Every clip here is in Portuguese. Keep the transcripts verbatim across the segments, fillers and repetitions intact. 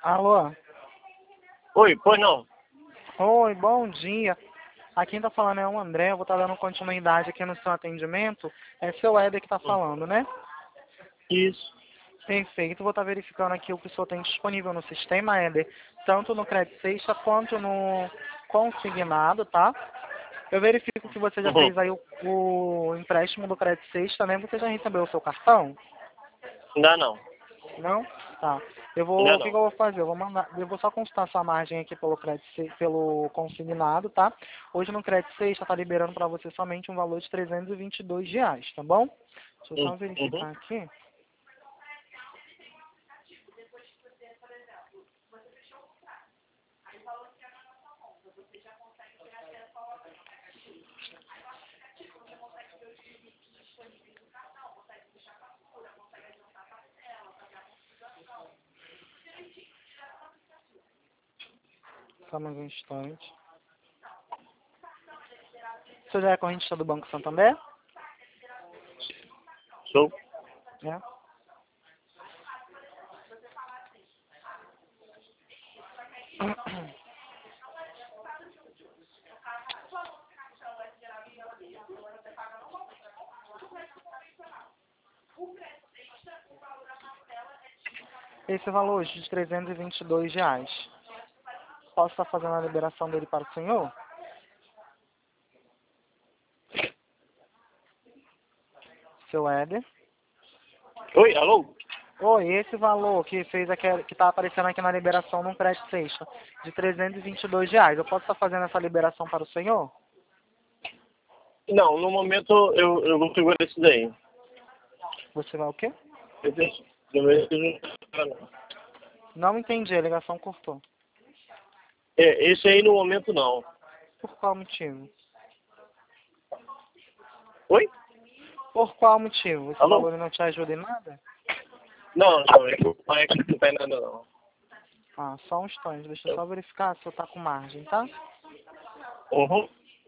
Alô? Oi, pois não. Oi, bom dia. Aqui quem tá falando é o André, eu vou estar dando continuidade aqui no seu atendimento. É seu Éder que tá falando, né? Isso. Perfeito, vou estar verificando aqui o que o senhor tem disponível no sistema, Éder, tanto no crédito sexta quanto no consignado, tá? Eu verifico que você já Uhum. fez aí o, o empréstimo do crédito sexta, né? Você já recebeu o seu cartão? Ainda não. Não? Tá. Eu vou, Ainda o que, não. que eu vou fazer? Eu vou mandar, eu vou só consultar sua margem aqui pelo crédito, se- pelo consignado, tá? Hoje no crédito sexta tá liberando para você somente um valor de trezentos e vinte e dois reais, tá bom? Deixa eu só Uhum. verificar aqui. Só mais um instante. Você já é correntista do Banco Santander? Sou. É. Esse valor hoje de trezentos e vinte e dois reais. Posso estar fazendo a liberação dele para o senhor? Seu Éder? Oi, alô? Oi, esse valor que fez aqui, que está aparecendo aqui na liberação no crédito sexta, de trezentos e vinte e dois reais, eu posso estar fazendo essa liberação para o senhor? Não, no momento eu, eu vou segurar esse daí. Você vai o quê? Eu penso, no momento eu não- Não entendi, a ligação cortou. É, esse aí no momento não. Por qual motivo? Oi? Por qual motivo? Esse Alô? valor não te ajuda em nada? Não, não, é que o pai aqui não tá nada não. Ah, só um instante, deixa eu só verificar se eu tá com margem, tá? Uhum.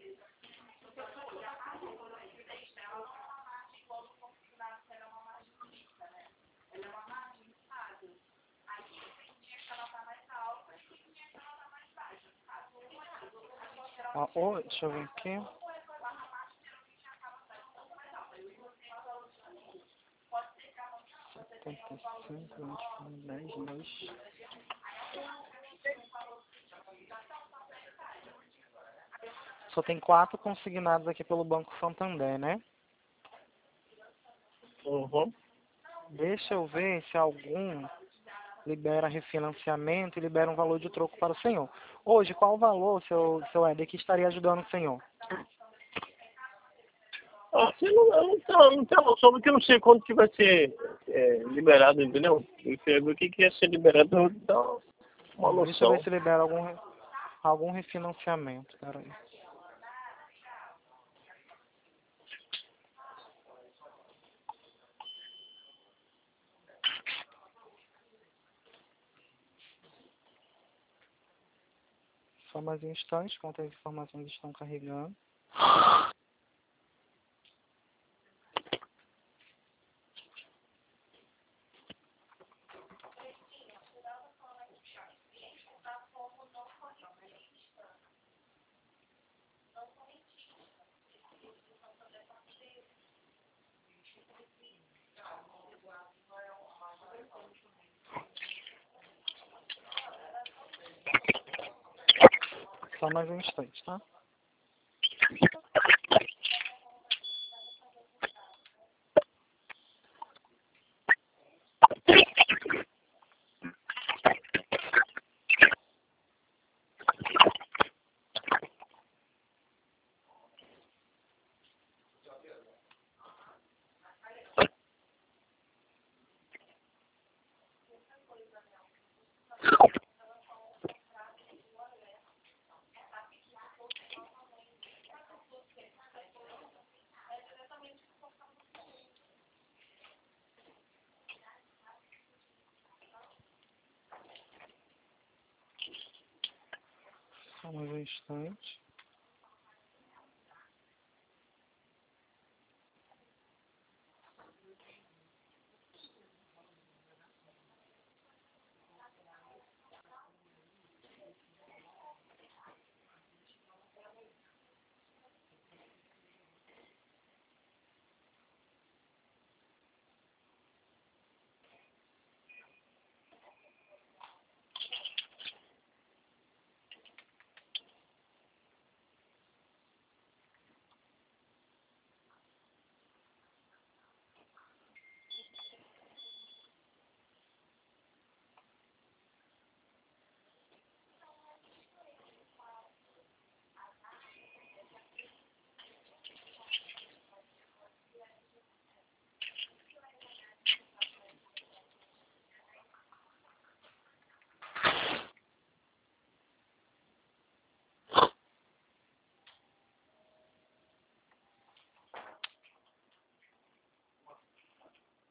Ó, ô, deixa eu ver aqui. setenta e cinco, vinte e cinco, dez, dois. Só tem quatro consignados aqui pelo Banco Santander, né? Uhum. Deixa eu ver se algum libera refinanciamento e libera um valor de troco para o senhor. Hoje, qual o valor, seu, seu Éder, que estaria ajudando o senhor? Ah, você não, eu não tenho, não tenho noção, porque eu não sei quando que vai ser é, liberado, entendeu? Eu pego o que que ia ser liberado, eu dou uma Deixa eu ver noção. se libera algum, re- algum refinanciamento. Pera aí. Só mais um instante, enquanto as informações estão carregando. Só mais um instante, tá? Só mais um instante.